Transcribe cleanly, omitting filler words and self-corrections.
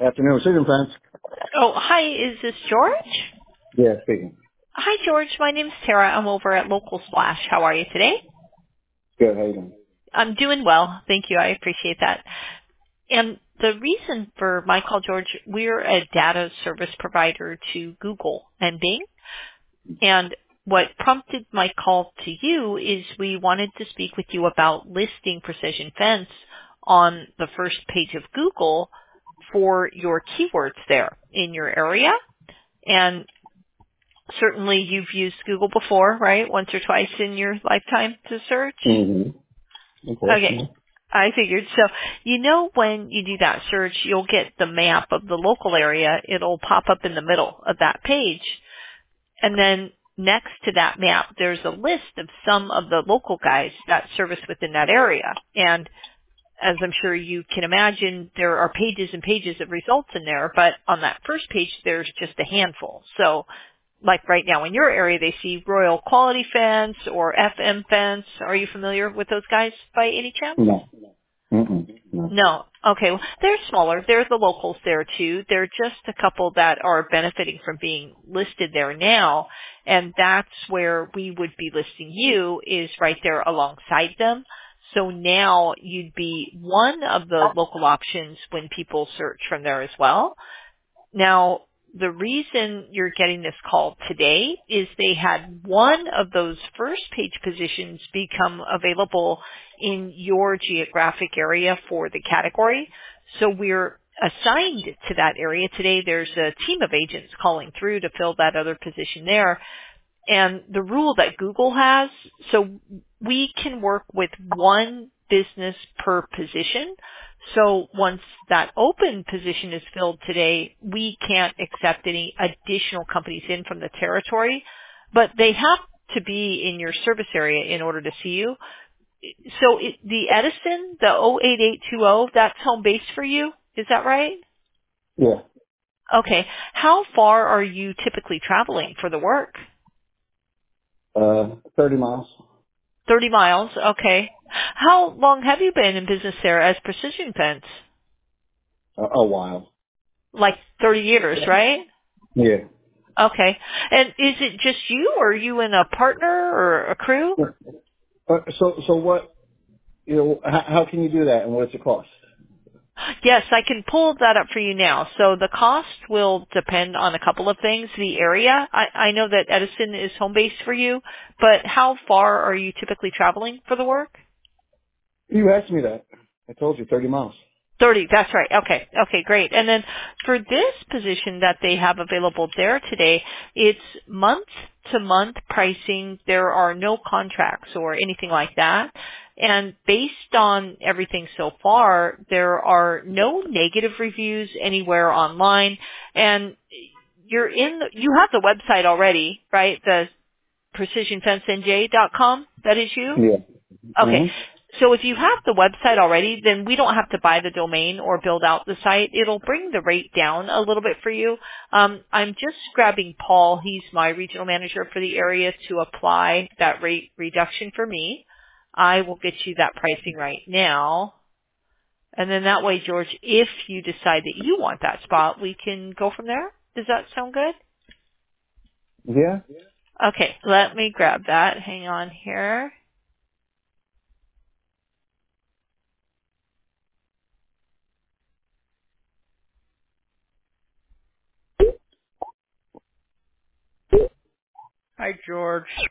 Afternoon, Susan Fence. Oh, hi, is this George? Yeah, speaking. Hi, George. My name's Tara. I'm over at Local Splash. How are you today? Good, how you doing? I'm doing well. Thank you. I appreciate that. And the reason for my call, George, we're a data service provider to Google and Bing. And what prompted my call to you is we wanted to speak with you about listing Precision Fence on the first page of Google for your keywords there in your area. And certainly you've used Google before, right? Once or twice in your lifetime to search? Mm-hmm. Of course, Okay. yeah. I figured. So, when you do that search, you'll get the map of the local area. It'll pop up in the middle of that page. And then next to that map, there's a list of some of the local guys that service within that area. And as I'm sure you can imagine, there are pages and pages of results in there, but on that first page, there's just a handful. So like right now in your area, they see Royal Quality Fence or FM Fence. Are you familiar with those guys by any chance? No. Mm-mm. No. No. Okay. Well, they're smaller. There's the locals there too. They're just a couple that are benefiting from being listed there now. And that's where we would be listing you is right there alongside them. So now you'd be one of the local options when people search from there as well. Now, the reason you're getting this call today is they had one of those first page positions become available in your geographic area for the category. So we're assigned to that area today. There's a team of agents calling through to fill that other position there. And the rule that Google has, so we can work with one business per position. So once that open position is filled today, we can't accept any additional companies in from the territory, but they have to be in your service area in order to see you. So the Edison, the 08820, that's home base for you. Is that right? Yeah. Okay. How far are you typically traveling for the work? 30 miles. 30 miles. Okay. How long have you been in business there as Precision Fence? A while. Like 30 years, right? Yeah. Okay. And is it just you, or are you in a partner or a crew? So what, how can you do that and what's it cost? Yes, I can pull that up for you now. So the cost will depend on a couple of things. The area, I know that Edison is home base for you, but how far are you typically traveling for the work? You asked me that. I told you 30 miles. 30, that's right. Okay. Okay, great. And then for this position that they have available there today, it's month to month pricing. There are no contracts or anything like that. And based on everything so far, there are no negative reviews anywhere online. And you have the website already, right? The precisionfencenj.com. That is you? Yeah. Okay. Mm-hmm. So if you have the website already, then we don't have to buy the domain or build out the site. It'll bring the rate down a little bit for you. I'm just grabbing Paul. He's my regional manager for the area to apply that rate reduction for me. I will get you that pricing right now. And then that way, George, if you decide that you want that spot, we can go from there. Does that sound good? Yeah. Okay. Let me grab that. Hang on here. Hi, George.